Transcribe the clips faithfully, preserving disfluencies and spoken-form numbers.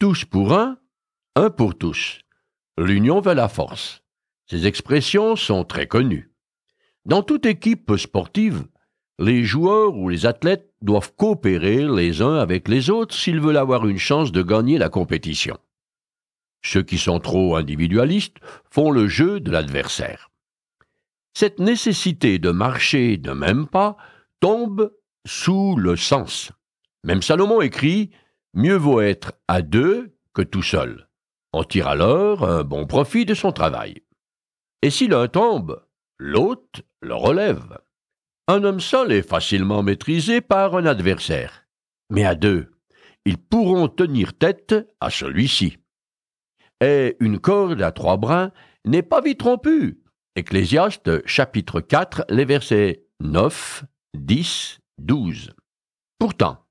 Tous pour un, un pour tous. L'union fait la force. Ces expressions sont très connues. Dans toute équipe sportive, les joueurs ou les athlètes doivent coopérer les uns avec les autres s'ils veulent avoir une chance de gagner la compétition. Ceux qui sont trop individualistes font le jeu de l'adversaire. Cette nécessité de marcher de même pas tombe sous le sens. Même Salomon écrit « Mieux vaut être à deux que tout seul. On tire alors un bon profit de son travail. » Et si l'un tombe, l'autre le relève. Un homme seul est facilement maîtrisé par un adversaire, mais à deux, ils pourront tenir tête à celui-ci. Et une corde à trois brins n'est pas vite rompue. Ecclésiaste, chapitre quatre, les versets neuf, dix, douze. Pourtant,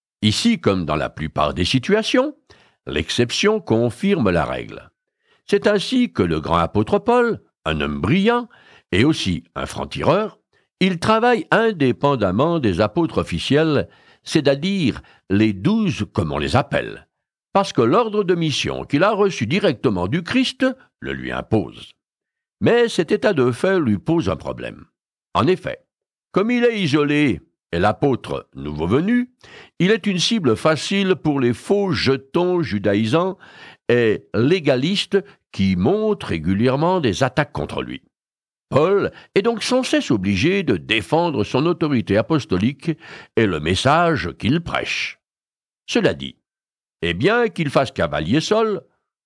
ici comme dans la plupart des situations, l'exception confirme la règle. C'est ainsi que le grand apôtre Paul, un homme brillant et aussi un franc-tireur, il travaille indépendamment des apôtres officiels, c'est-à-dire les douze comme on les appelle, parce que l'ordre de mission qu'il a reçu directement du Christ le lui impose. Mais cet état de fait lui pose un problème. En effet, comme il est isolé et l'apôtre nouveau venu, il est une cible facile pour les faux jetons judaïsants et légalistes qui montent régulièrement des attaques contre lui. Paul est donc sans cesse obligé de défendre son autorité apostolique et le message qu'il prêche. Cela dit, et bien qu'il fasse cavalier seul,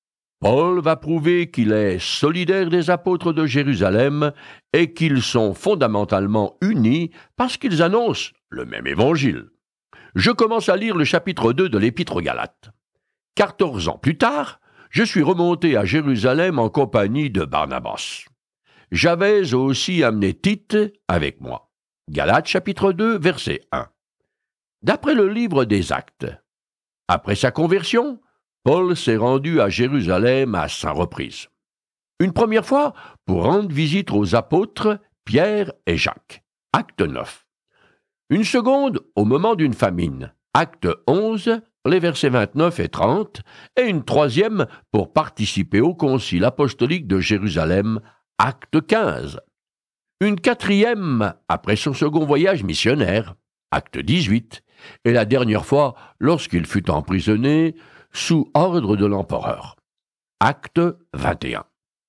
Paul va prouver qu'il est solidaire des apôtres de Jérusalem et qu'ils sont fondamentalement unis parce qu'ils annoncent le même évangile. Je commence à lire le chapitre deux de l'Épître aux Galates. Quatorze ans plus tard, je suis remonté à Jérusalem en compagnie de Barnabas. J'avais aussi amené Tite avec moi. Galates chapitre deux, verset un. D'après le livre des Actes, après sa conversion, Paul s'est rendu à Jérusalem à cinq reprises. Une première fois pour rendre visite aux apôtres Pierre et Jacques. Acte neuf. Une seconde au moment d'une famine. Acte onze, les versets vingt-neuf et trente. Et une troisième pour participer au concile apostolique de Jérusalem. Acte quinze. Une quatrième après son second voyage missionnaire, acte dix-huit, et la dernière fois lorsqu'il fut emprisonné sous ordre de l'empereur, acte vingt et un.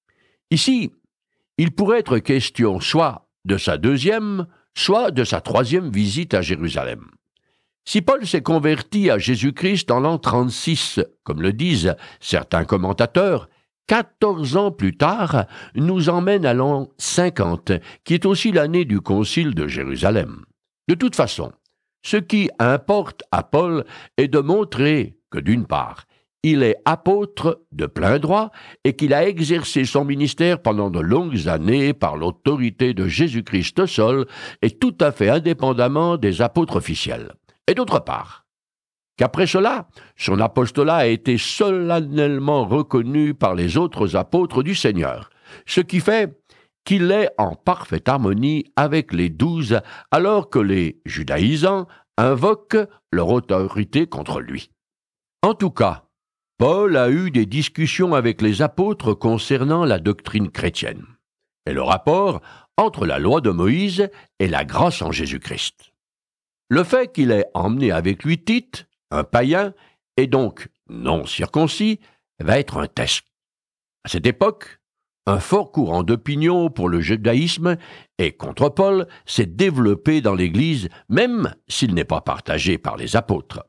Ici, il pourrait être question soit de sa deuxième, soit de sa troisième visite à Jérusalem. Si Paul s'est converti à Jésus-Christ en l'an trente-six, comme le disent certains commentateurs, quatorze ans plus tard, nous emmène à l'an cinquante, qui est aussi l'année du concile de Jérusalem. De toute façon, ce qui importe à Paul est de montrer que, d'une part, il est apôtre de plein droit et qu'il a exercé son ministère pendant de longues années par l'autorité de Jésus-Christ seul et tout à fait indépendamment des apôtres officiels. Et d'autre part, qu'après cela, son apostolat a été solennellement reconnu par les autres apôtres du Seigneur, ce qui fait qu'il est en parfaite harmonie avec les douze, alors que les judaïsants invoquent leur autorité contre lui. En tout cas, Paul a eu des discussions avec les apôtres concernant la doctrine chrétienne et le rapport entre la loi de Moïse et la grâce en Jésus-Christ. Le fait qu'il ait emmené avec lui Tite, un païen, et donc non circoncis, va être un test. À cette époque, un fort courant d'opinion pour le judaïsme et contre Paul s'est développé dans l'Église, même s'il n'est pas partagé par les apôtres.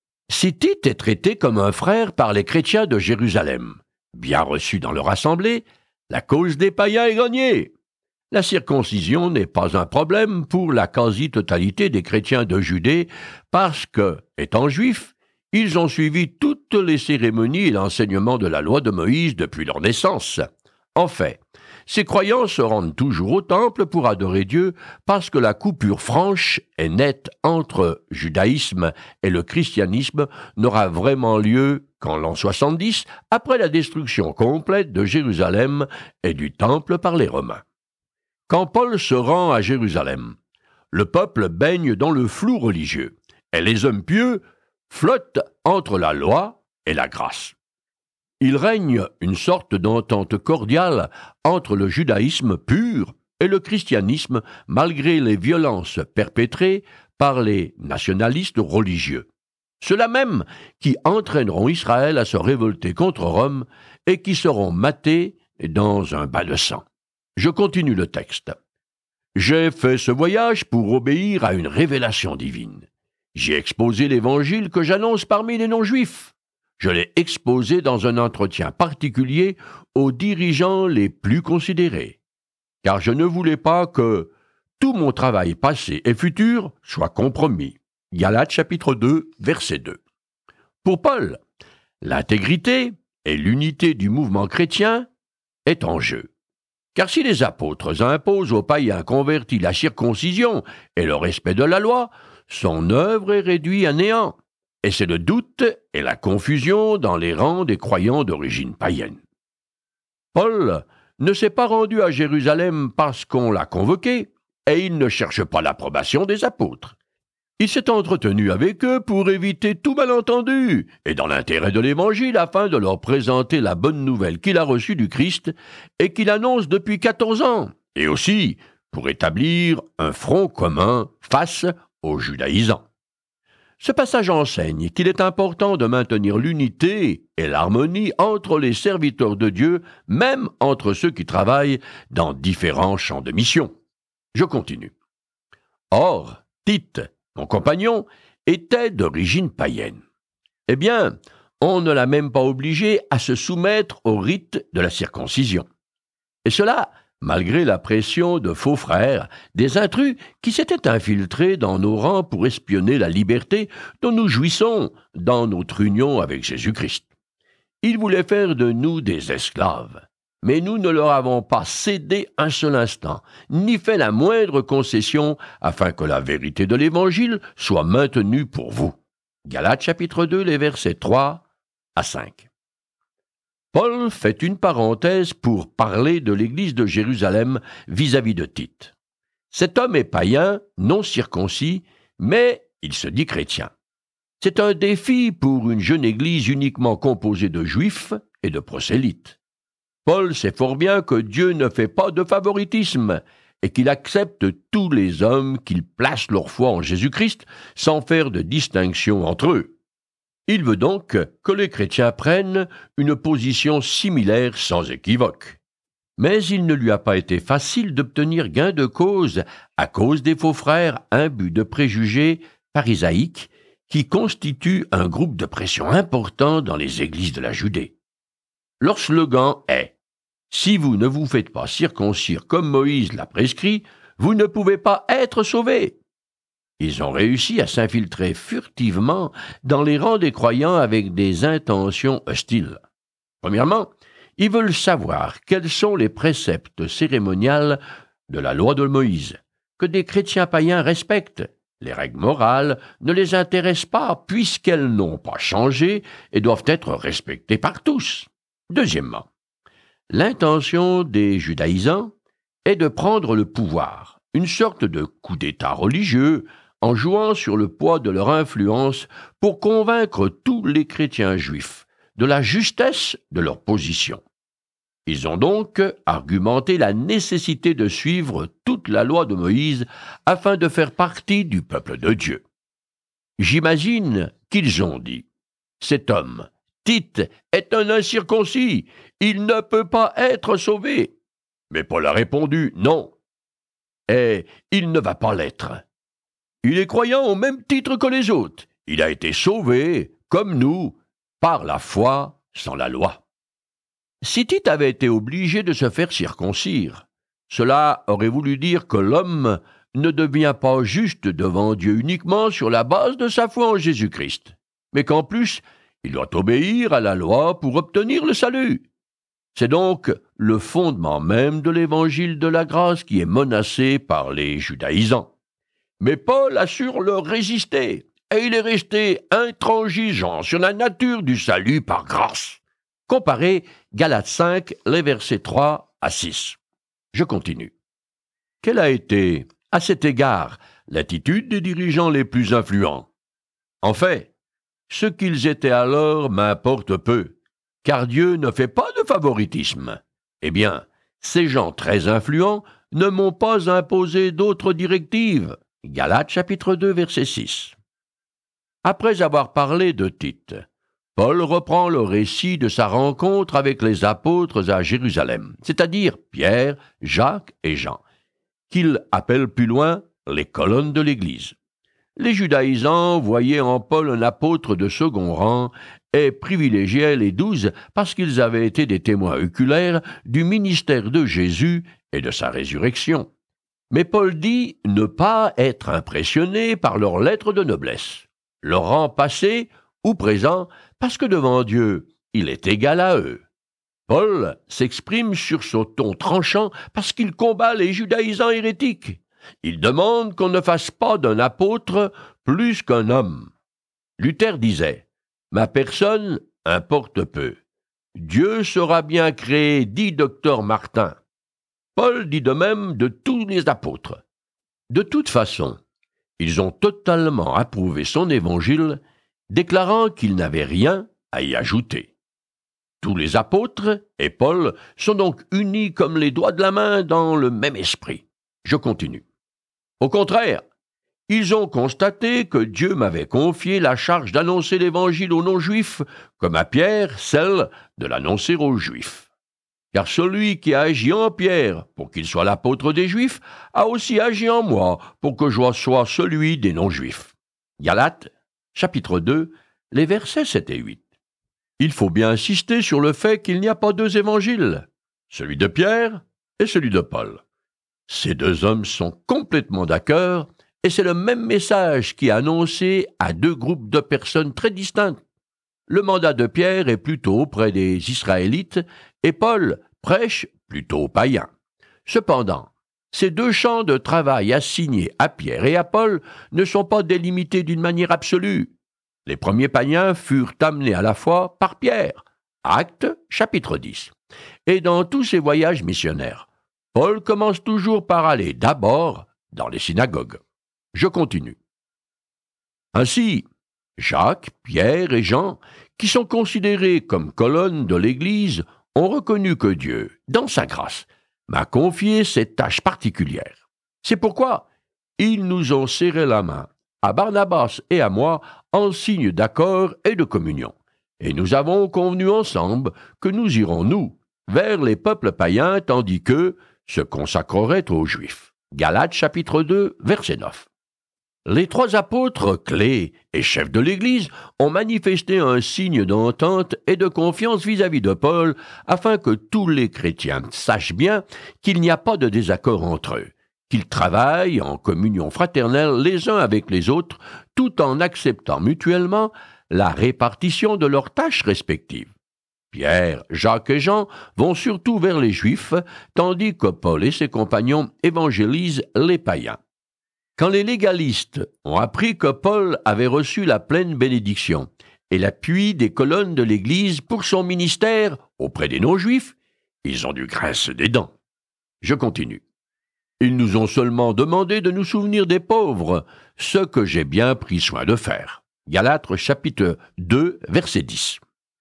Si Tite est traité comme un frère par les chrétiens de Jérusalem, bien reçu dans leur assemblée, la cause des païens est gagnée. La circoncision n'est pas un problème pour la quasi-totalité des chrétiens de Judée parce que, étant juifs, ils ont suivi toutes les cérémonies et l'enseignement de la loi de Moïse depuis leur naissance. En fait, ces croyants se rendent toujours au temple pour adorer Dieu parce que la coupure franche et nette entre judaïsme et le christianisme n'aura vraiment lieu qu'en l'an soixante-dix, après la destruction complète de Jérusalem et du temple par les Romains. Quand Paul se rend à Jérusalem, le peuple baigne dans le flou religieux et les hommes pieux flottent entre la loi et la grâce. Il règne une sorte d'entente cordiale entre le judaïsme pur et le christianisme, malgré les violences perpétrées par les nationalistes religieux. Ceux-là même qui entraîneront Israël à se révolter contre Rome et qui seront matés dans un bain de sang. Je continue le texte. J'ai fait ce voyage pour obéir à une révélation divine. J'ai exposé l'évangile que j'annonce parmi les non-juifs. Je l'ai exposé dans un entretien particulier aux dirigeants les plus considérés, car je ne voulais pas que tout mon travail passé et futur soit compromis. Galates chapitre deux, verset deux. Pour Paul, l'intégrité et l'unité du mouvement chrétien est en jeu. Car si les apôtres imposent aux païens convertis la circoncision et le respect de la loi, son œuvre est réduite à néant, et c'est le doute et la confusion dans les rangs des croyants d'origine païenne. Paul ne s'est pas rendu à Jérusalem parce qu'on l'a convoqué, et il ne cherche pas l'approbation des apôtres. Il s'est entretenu avec eux pour éviter tout malentendu, et dans l'intérêt de l'Évangile, afin de leur présenter la bonne nouvelle qu'il a reçue du Christ et qu'il annonce depuis quatorze ans, et aussi pour établir un front commun face aux judaïsants. Ce passage enseigne qu'il est important de maintenir l'unité et l'harmonie entre les serviteurs de Dieu, même entre ceux qui travaillent dans différents champs de mission. Je continue. Or, Tite, mon compagnon, était d'origine païenne. Eh bien, on ne l'a même pas obligé à se soumettre au rite de la circoncision. Et cela, malgré la pression de faux frères, des intrus qui s'étaient infiltrés dans nos rangs pour espionner la liberté dont nous jouissons dans notre union avec Jésus-Christ. Ils voulaient faire de nous des esclaves, mais nous ne leur avons pas cédé un seul instant, ni fait la moindre concession afin que la vérité de l'Évangile soit maintenue pour vous. Galates chapitre deux, les versets trois à cinq. Paul fait une parenthèse pour parler de l'Église de Jérusalem vis-à-vis de Tite. Cet homme est païen, non circoncis, mais il se dit chrétien. C'est un défi pour une jeune Église uniquement composée de juifs et de prosélytes. Paul sait fort bien que Dieu ne fait pas de favoritisme et qu'il accepte tous les hommes qui placent leur foi en Jésus-Christ sans faire de distinction entre eux. Il veut donc que les chrétiens prennent une position similaire sans équivoque. Mais il ne lui a pas été facile d'obtenir gain de cause à cause des faux frères imbus de préjugés pharisaïques qui constituent un groupe de pression important dans les églises de la Judée. Leur slogan est « Si vous ne vous faites pas circoncire comme Moïse l'a prescrit, vous ne pouvez pas être sauvés. » Ils ont réussi à s'infiltrer furtivement dans les rangs des croyants avec des intentions hostiles. Premièrement, ils veulent savoir quels sont les préceptes cérémoniels de la loi de Moïse, que des chrétiens païens respectent. Les règles morales ne les intéressent pas puisqu'elles n'ont pas changé et doivent être respectées par tous. Deuxièmement, l'intention des judaïsants est de prendre le pouvoir, une sorte de coup d'État religieux, en jouant sur le poids de leur influence pour convaincre tous les chrétiens juifs de la justesse de leur position. Ils ont donc argumenté la nécessité de suivre toute la loi de Moïse afin de faire partie du peuple de Dieu. J'imagine qu'ils ont dit « Cet homme, Tite, est un incirconcis, il ne peut pas être sauvé. » Mais Paul a répondu « Non, et il ne va pas l'être. Il est croyant au même titre que les autres. Il a été sauvé, comme nous, par la foi sans la loi. » Si Tite avait été obligé de se faire circoncire, cela aurait voulu dire que l'homme ne devient pas juste devant Dieu uniquement sur la base de sa foi en Jésus-Christ, mais qu'en plus, il doit obéir à la loi pour obtenir le salut. C'est donc le fondement même de l'évangile de la grâce qui est menacé par les judaïsants. Mais Paul assure leur résister, et il est resté intransigeant sur la nature du salut par grâce. Comparez Galates cinq, les versets trois à six. Je continue. Quelle a été, à cet égard, l'attitude des dirigeants les plus influents? En fait, Ce qu'ils étaient alors m'importe peu, car Dieu ne fait pas de favoritisme. Eh bien, ces gens très influents ne m'ont pas imposé d'autres directives. Galates chapitre deux, verset six. Après avoir parlé de Tite, Paul reprend le récit de sa rencontre avec les apôtres à Jérusalem, c'est-à-dire Pierre, Jacques et Jean, qu'il appelle plus loin les colonnes de l'Église. Les judaïsants voyaient en Paul un apôtre de second rang et privilégiaient les douze parce qu'ils avaient été des témoins oculaires du ministère de Jésus et de sa résurrection. Mais Paul dit ne pas être impressionné par leurs lettres de noblesse, leur rang passé ou présent, parce que devant Dieu, il est égal à eux. Paul s'exprime sur son ton tranchant parce qu'il combat les judaïsants hérétiques. Il demande qu'on ne fasse pas d'un apôtre plus qu'un homme. Luther disait « Ma personne importe peu. Dieu saura bien créer, dit docteur Martin. » Paul dit de même de tous les apôtres. De toute façon, ils ont totalement approuvé son évangile, déclarant qu'il n'avait rien à y ajouter. Tous les apôtres et Paul sont donc unis comme les doigts de la main dans le même esprit. Je continue. Au contraire, ils ont constaté que Dieu m'avait confié la charge d'annoncer l'Évangile aux non-juifs, comme à Pierre celle de l'annoncer aux Juifs. Car celui qui a agi en Pierre pour qu'il soit l'apôtre des Juifs a aussi agi en moi pour que je sois celui des non-juifs. Galates, chapitre deux, les versets sept et huit. Il faut bien insister sur le fait qu'il n'y a pas deux évangiles, celui de Pierre et celui de Paul. Ces deux hommes sont complètement d'accord et c'est le même message qui est annoncé à deux groupes de personnes très distinctes. Le mandat de Pierre est plutôt auprès des Israélites et Paul prêche plutôt aux païens. Cependant, ces deux champs de travail assignés à Pierre et à Paul ne sont pas délimités d'une manière absolue. Les premiers païens furent amenés à la foi par Pierre, Actes chapitre dix. Et dans tous ses voyages missionnaires, Paul commence toujours par aller d'abord dans les synagogues. Je continue. Ainsi, Jacques, Pierre et Jean, qui sont considérés comme colonnes de l'Église, ont reconnu que Dieu, dans sa grâce, m'a confié cette tâche particulière. C'est pourquoi ils nous ont serré la main, à Barnabas et à moi, en signe d'accord et de communion. Et nous avons convenu ensemble que nous irons, nous, vers les peuples païens, tandis qu'eux se consacreraient aux Juifs. Galates chapitre deux, verset neuf. Les trois apôtres, clés et chefs de l'Église, ont manifesté un signe d'entente et de confiance vis-à-vis de Paul, afin que tous les chrétiens sachent bien qu'il n'y a pas de désaccord entre eux, qu'ils travaillent en communion fraternelle les uns avec les autres, tout en acceptant mutuellement la répartition de leurs tâches respectives. Pierre, Jacques et Jean vont surtout vers les Juifs, tandis que Paul et ses compagnons évangélisent les païens. Quand les légalistes ont appris que Paul avait reçu la pleine bénédiction et l'appui des colonnes de l'Église pour son ministère auprès des non-juifs, ils ont dû grincer des dents. Je continue. Ils nous ont seulement demandé de nous souvenir des pauvres, ce que j'ai bien pris soin de faire. Galates chapitre deux, verset dix.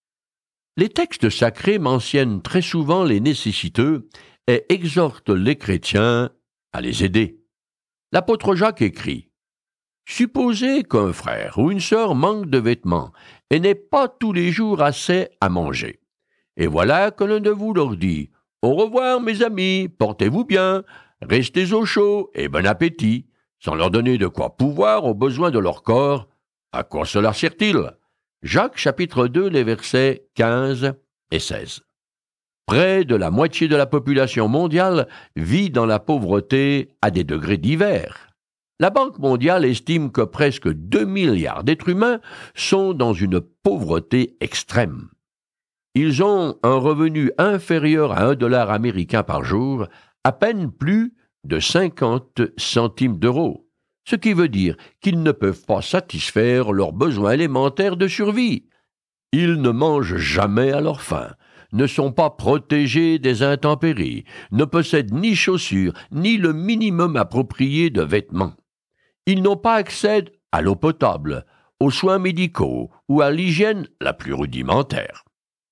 Les textes sacrés mentionnent très souvent les nécessiteux et exhortent les chrétiens à les aider. L'apôtre Jacques écrit « Supposez qu'un frère ou une sœur manque de vêtements et n'ait pas tous les jours assez à manger. Et voilà que l'un de vous leur dit « Au revoir mes amis, portez-vous bien, restez au chaud et bon appétit, sans leur donner de quoi pouvoir aux besoins de leur corps. À quoi cela sert-il » Jacques chapitre deux, les versets quinze et seize. Près de la moitié de la population mondiale vit dans la pauvreté à des degrés divers. La Banque mondiale estime que presque deux milliards d'êtres humains sont dans une pauvreté extrême. Ils ont un revenu inférieur à un dollar américain par jour, à peine plus de cinquante centimes d'euros, ce qui veut dire qu'ils ne peuvent pas satisfaire leurs besoins élémentaires de survie. Ils ne mangent jamais à leur faim, ne sont pas protégés des intempéries, ne possèdent ni chaussures, ni le minimum approprié de vêtements. Ils n'ont pas accès à l'eau potable, aux soins médicaux ou à l'hygiène la plus rudimentaire.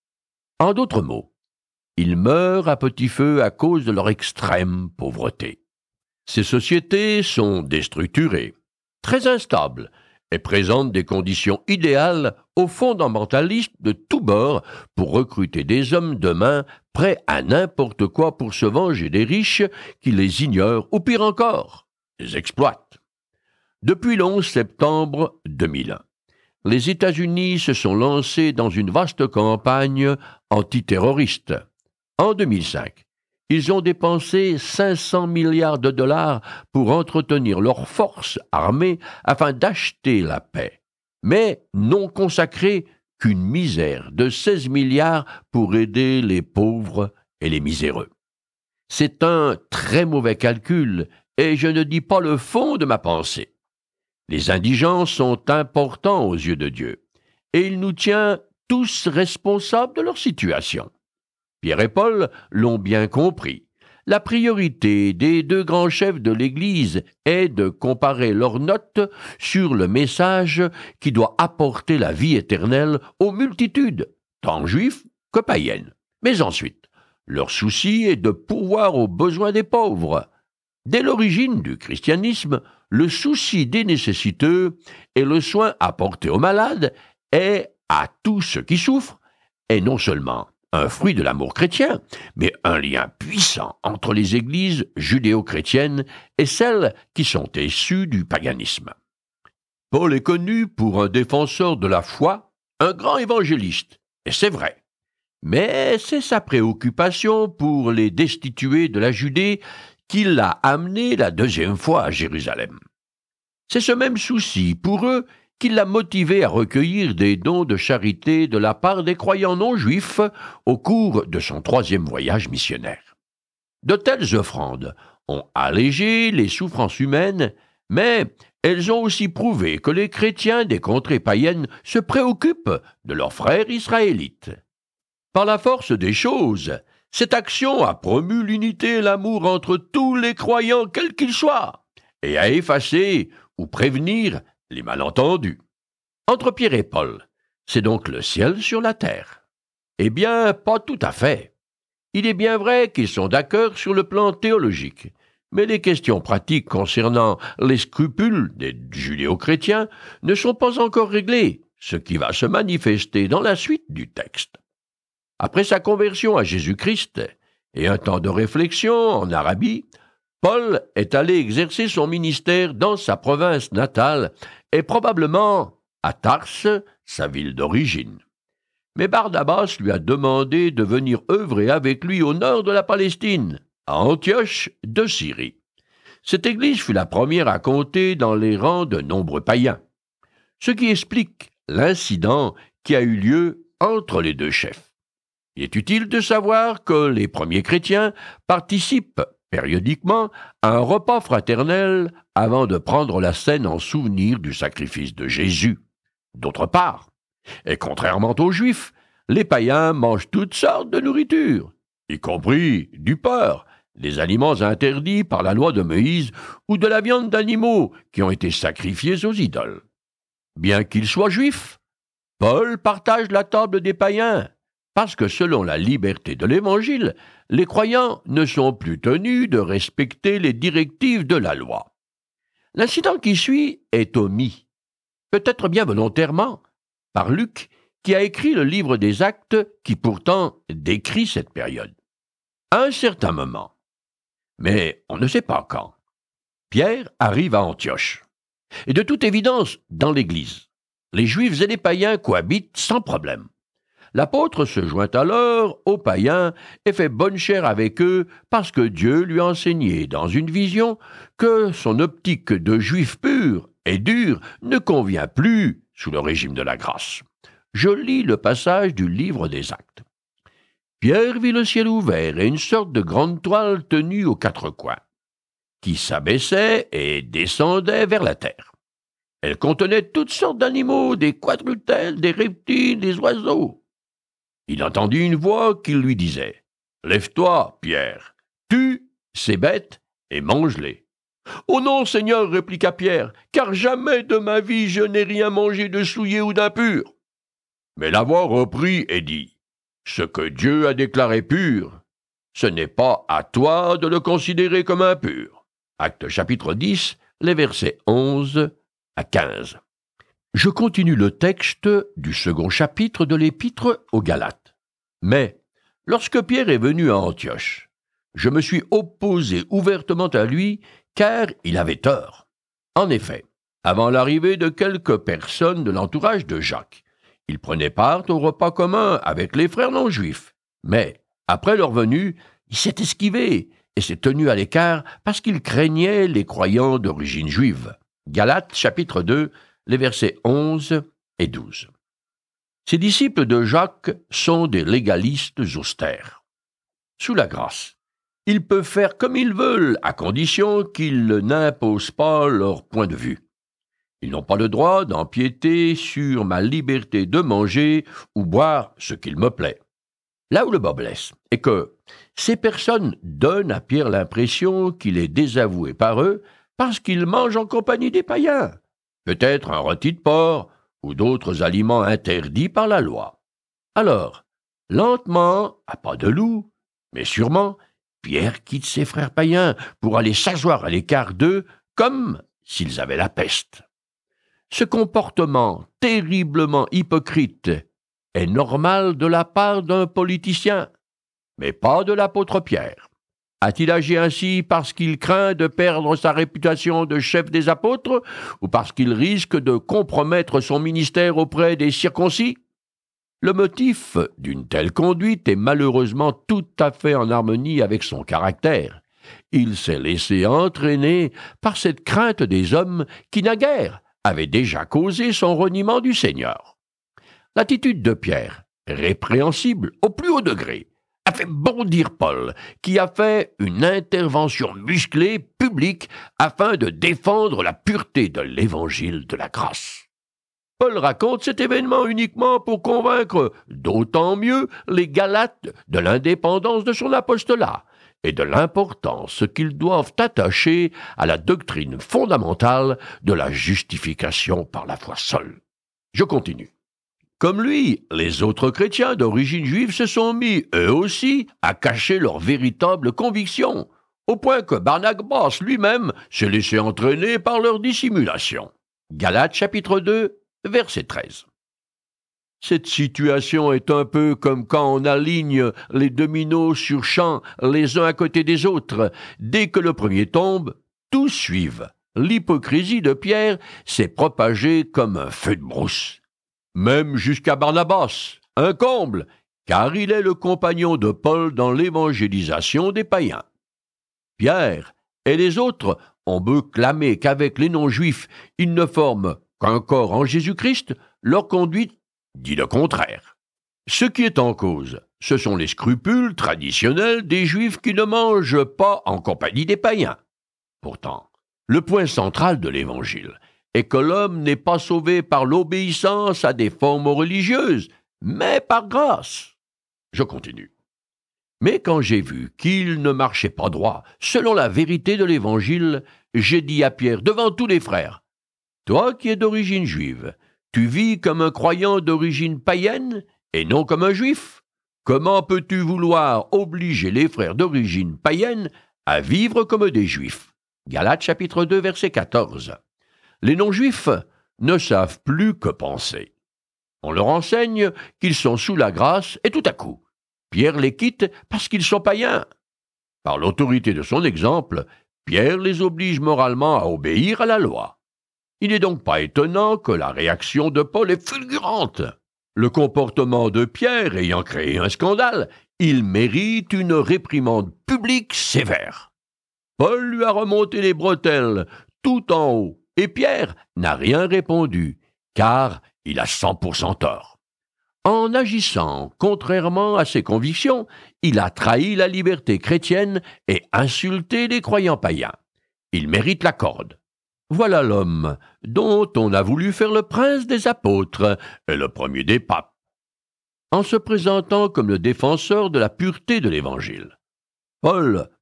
En d'autres mots, ils meurent à petit feu à cause de leur extrême pauvreté. Ces sociétés sont déstructurées, très instables, et présentent des conditions idéales aux fondamentalistes de tous bords pour recruter des hommes de main prêts à n'importe quoi pour se venger des riches qui les ignorent ou pire encore, les exploitent. Depuis le onze septembre deux mille un, les États-Unis se sont lancés dans une vaste campagne antiterroriste. En deux mille cinq, ils ont dépensé cinq cents milliards de dollars pour entretenir leurs forces armées afin d'acheter la paix, mais n'ont consacré qu'une misère de seize milliards pour aider les pauvres et les miséreux. C'est un très mauvais calcul, et je ne dis pas le fond de ma pensée. Les indigents sont importants aux yeux de Dieu, et il nous tient tous responsables de leur situation. Pierre et Paul l'ont bien compris. La priorité des deux grands chefs de l'Église est de comparer leurs notes sur le message qui doit apporter la vie éternelle aux multitudes, tant juifs que païennes. Mais ensuite, leur souci est de pourvoir aux besoins des pauvres. Dès l'origine du christianisme, le souci des nécessiteux et le soin apporté aux malades est, à tous ceux qui souffrent, est non seulement un fruit de l'amour chrétien, mais un lien puissant entre les églises judéo-chrétiennes et celles qui sont issues du paganisme. Paul est connu pour un défenseur de la foi, un grand évangéliste, et c'est vrai. Mais c'est sa préoccupation pour les destitués de la Judée qui l'a amené la deuxième fois à Jérusalem. C'est ce même souci pour eux qui l'a motivé à recueillir des dons de charité de la part des croyants non-juifs au cours de son troisième voyage missionnaire. De telles offrandes ont allégé les souffrances humaines, mais elles ont aussi prouvé que les chrétiens des contrées païennes se préoccupent de leurs frères israélites. Par la force des choses, cette action a promu l'unité et l'amour entre tous les croyants, quels qu'ils soient, et a effacé ou prévenir les malentendus. Entre Pierre et Paul, c'est donc le ciel sur la terre. Eh bien, pas tout à fait. Il est bien vrai qu'ils sont d'accord sur le plan théologique, mais les questions pratiques concernant les scrupules des judéo-chrétiens ne sont pas encore réglées, ce qui va se manifester dans la suite du texte. Après sa conversion à Jésus-Christ et un temps de réflexion en Arabie, Paul est allé exercer son ministère dans sa province natale et probablement à Tars, sa ville d'origine. Mais Barnabas lui a demandé de venir œuvrer avec lui au nord de la Palestine, à Antioche de Syrie. Cette église fut la première à compter dans les rangs de nombreux païens, ce qui explique l'incident qui a eu lieu entre les deux chefs. Il est utile de savoir que les premiers chrétiens participent périodiquement à un repas fraternel avant de prendre la scène en souvenir du sacrifice de Jésus. D'autre part, et contrairement aux Juifs, les païens mangent toutes sortes de nourriture, y compris du porc, des aliments interdits par la loi de Moïse ou de la viande d'animaux qui ont été sacrifiés aux idoles. Bien qu'ils soient juifs, Paul partage la table des païens, parce que selon la liberté de l'Évangile, les croyants ne sont plus tenus de respecter les directives de la loi. L'incident qui suit est omis, peut-être bien volontairement, par Luc, qui a écrit le livre des Actes qui pourtant décrit cette période. À un certain moment, mais on ne sait pas quand, Pierre arrive à Antioche. Et de toute évidence, dans l'Église, les Juifs et les païens cohabitent sans problème. L'apôtre se joint alors aux païens et fait bonne chère avec eux parce que Dieu lui a enseigné dans une vision que son optique de juif pur et dur ne convient plus sous le régime de la grâce. Je lis le passage du livre des Actes. Pierre vit le ciel ouvert et une sorte de grande toile tenue aux quatre coins, qui s'abaissait et descendait vers la terre. Elle contenait toutes sortes d'animaux, des quadrupèdes, des reptiles, des oiseaux. Il entendit une voix qui lui disait « Lève-toi, Pierre, tue ces bêtes et mange-les. » « Oh non, Seigneur, répliqua Pierre, car jamais de ma vie je n'ai rien mangé de souillé ou d'impur. » Mais la voix reprit et dit, « Ce que Dieu a déclaré pur, ce n'est pas à toi de le considérer comme impur. » Actes chapitre dix, les versets onze à quinze. Je continue le texte du second chapitre de l'Épître aux Galates. Mais, lorsque Pierre est venu à Antioche, je me suis opposé ouvertement à lui, car il avait tort. En effet, avant l'arrivée de quelques personnes de l'entourage de Jacques, il prenait part au repas commun avec les frères non-juifs. Mais, après leur venue, il s'est esquivé et s'est tenu à l'écart parce qu'il craignait les croyants d'origine juive. Galates chapitre deux, les versets onze et douze. Ces disciples de Jacques sont des légalistes austères. Sous la grâce, ils peuvent faire comme ils veulent, à condition qu'ils n'imposent pas leur point de vue. Ils n'ont pas le droit d'empiéter sur ma liberté de manger ou boire ce qu'il me plaît. Là où le bas blesse est que ces personnes donnent à Pierre l'impression qu'il est désavoué par eux parce qu'il mange en compagnie des païens, peut-être un rôti de porc ou d'autres aliments interdits par la loi. Alors, lentement, à pas de loup, mais sûrement, Pierre quitte ses frères païens pour aller s'asseoir à l'écart d'eux comme s'ils avaient la peste. Ce comportement terriblement hypocrite est normal de la part d'un politicien, mais pas de l'apôtre Pierre. A-t-il agi ainsi parce qu'il craint de perdre sa réputation de chef des apôtres ou parce qu'il risque de compromettre son ministère auprès des circoncis? Le motif d'une telle conduite est malheureusement tout à fait en harmonie avec son caractère. Il s'est laissé entraîner par cette crainte des hommes qui, naguère, avait déjà causé son reniement du Seigneur. L'attitude de Pierre, répréhensible au plus haut degré, a fait bondir Paul, qui a fait une intervention musclée, publique, afin de défendre la pureté de l'évangile de la grâce. Paul raconte cet événement uniquement pour convaincre d'autant mieux les Galates de l'indépendance de son apostolat et de l'importance qu'ils doivent attacher à la doctrine fondamentale de la justification par la foi seule. Je continue. Comme lui, les autres chrétiens d'origine juive se sont mis, eux aussi, à cacher leurs véritables convictions, au point que Barnabas lui-même s'est laissé entraîner par leur dissimulation. Galates chapitre deux, verset treize. Cette situation est un peu comme quand on aligne les dominos sur champ les uns à côté des autres. Dès que le premier tombe, tous suivent. L'hypocrisie de Pierre s'est propagée comme un feu de brousse. Même jusqu'à Barnabas, un comble, car il est le compagnon de Paul dans l'évangélisation des païens. Pierre et les autres ont beau clamer qu'avec les non-juifs, ils ne forment qu'un corps en Jésus-Christ, leur conduite dit le contraire. Ce qui est en cause, ce sont les scrupules traditionnels des Juifs qui ne mangent pas en compagnie des païens. Pourtant, le point central de l'Évangile est que l'homme n'est pas sauvé par l'obéissance à des formes religieuses, mais par grâce. Je continue. Mais quand j'ai vu qu'il ne marchait pas droit, selon la vérité de l'Évangile, j'ai dit à Pierre devant tous les frères, « Toi qui es d'origine juive, tu vis comme un croyant d'origine païenne et non comme un juif. Comment peux-tu vouloir obliger les frères d'origine païenne à vivre comme des juifs ?» Galates chapitre deux, verset quatorze. Les non-juifs ne savent plus que penser. On leur enseigne qu'ils sont sous la grâce et tout à coup, Pierre les quitte parce qu'ils sont païens. Par l'autorité de son exemple, Pierre les oblige moralement à obéir à la loi. Il n'est donc pas étonnant que la réaction de Paul est fulgurante. Le comportement de Pierre ayant créé un scandale, il mérite une réprimande publique sévère. Paul lui a remonté les bretelles tout en haut, et Pierre n'a rien répondu, car il a cent pour cent tort. En agissant contrairement à ses convictions, il a trahi la liberté chrétienne et insulté les croyants païens. Il mérite la corde. Voilà l'homme dont on a voulu faire le prince des apôtres et le premier des papes. En se présentant comme le défenseur de la pureté de l'Évangile, Paul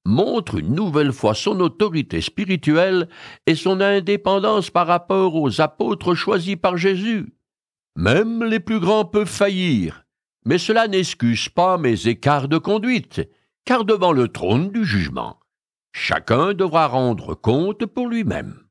montre une nouvelle fois son autorité spirituelle et son indépendance par rapport aux apôtres choisis par Jésus. Même les plus grands peuvent faillir, mais cela n'excuse pas mes écarts de conduite, car devant le trône du jugement, chacun devra rendre compte pour lui-même.